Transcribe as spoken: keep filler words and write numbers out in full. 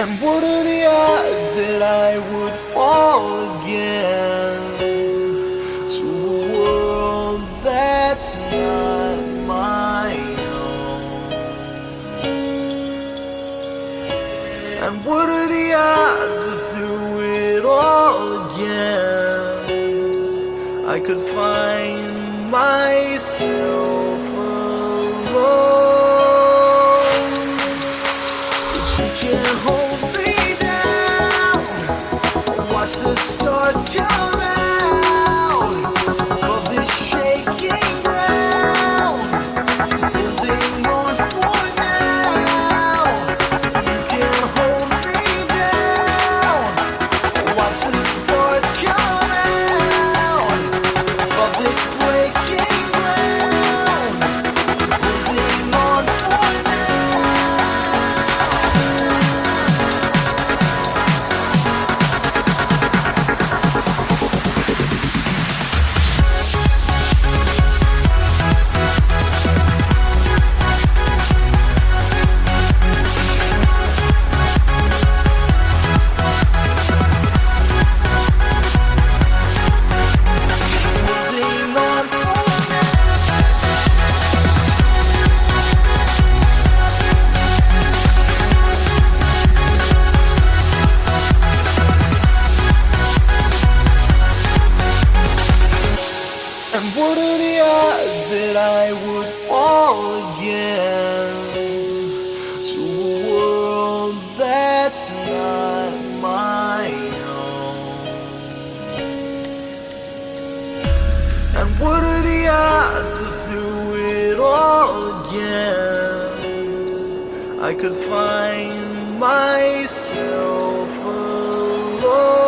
And what are the odds that I would fall again to a world that's not my own? And what are the odds that through it all again I could find myself alone? But you can't hold me down. Watch the stars come out of this shaking ground, holding on for now. You can't hold me down. Watch the stars come out of this breaking ground, holding on for now. Holding on for now. And what are the odds that I would fall again to a world that's not my own? And what are the odds that through it all again I could find myself alone?